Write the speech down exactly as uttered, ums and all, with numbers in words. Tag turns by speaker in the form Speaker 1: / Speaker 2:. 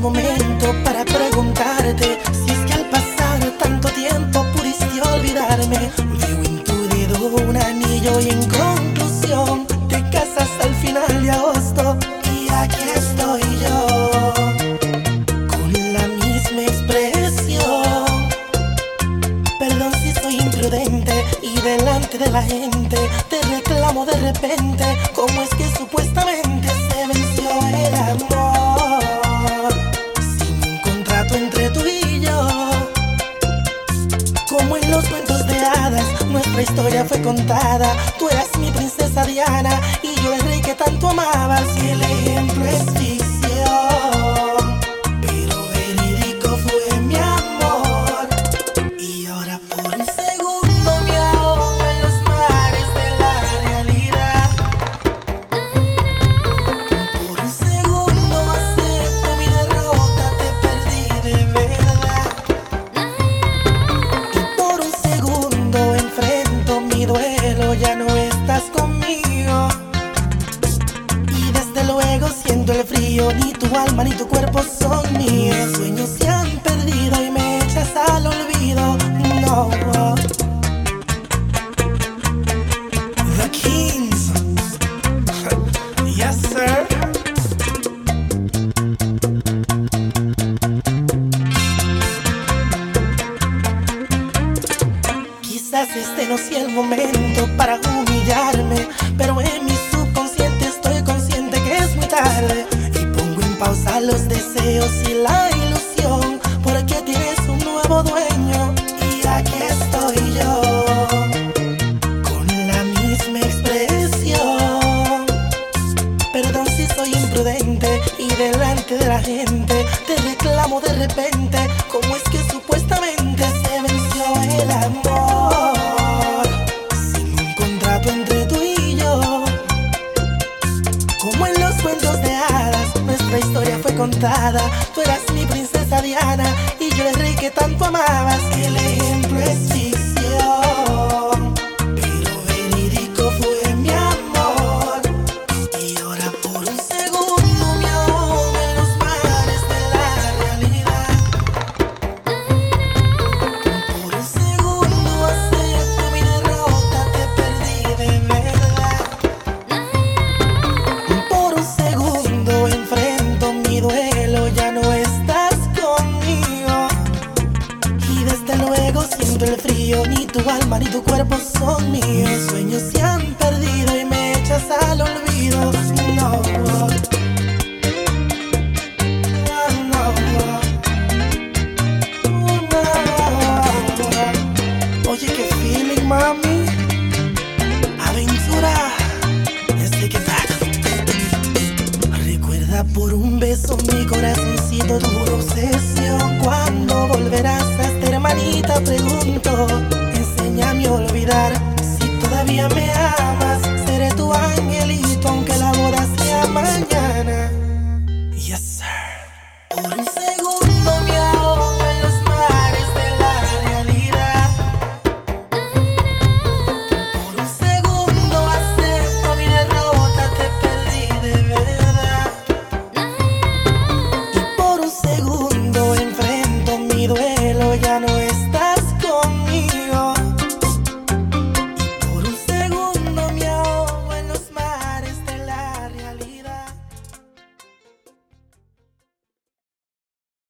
Speaker 1: momento para preguntarte si es que al pasar tanto tiempo pudiste olvidarme. Veo en tu dedo un anillo y en conclusión te casas al final de agosto. Y aquí estoy yo con la misma expresión. Perdón si soy imprudente y delante de la gente te reclamo de repente. ¿Cómo es que supuestamente se venció el amor sin un contrato entre tú y yo? Como en los cuentos de hadas nuestra historia fue contada. Tú eras mi princesa Diana y yo el rey que tanto amabas. Y el ejemplo es ficción, pero verídico fue mi amor. Y ahora por un segundo me ahogo en los mares de la realidad. Por un segundo acepto mi derrota, te perdí de verdad. Y por un segundo enfrento mi duelo, ya no estás conmigo. Y desde luego siento el frío, ni tu alma ni tu cuerpo son míos. Mis sueños se han perdido y me echas al olvido. No. The Kings. Yes, sir. Quizás este no sea el momento para humillarme, pero en mi subconsciente estoy consciente que es muy tarde. Y pongo en pausa los deseos y la ilusión, porque tienes un nuevo dueño. Y aquí estoy yo con la misma expresión. Perdón si soy imprudente y delante de la gente te reclamo de repente. ¿Cómo es que supuestamente se venció el amor sin un contrato entre tú y yo? Como en los cuentos de hadas nuestra historia fue contada. Tú eras mi princesa Diana y yo el rey que tanto amabas. El ejemplo es ficción, pero verídico fue mi amor. Y ahora por un segundo me ahogo en los mares de la realidad. Por un segundo acepto mi derrota, te perdí de verdad. Por un segundo enfrento mi duelo, ya no estás conmigo. Y desde luego siento el frío, ni tu alma ni tu cuerpo son míos. Mis sueños se han perdido y me echas al olvido. No, no, no. Oye, qué feeling, mami. Aventura, desde que tal. Recuerda por un beso mi corazoncito, tu obsesión. Cuando volverás a esta hermanita, pregunto. Enséñame a olvidar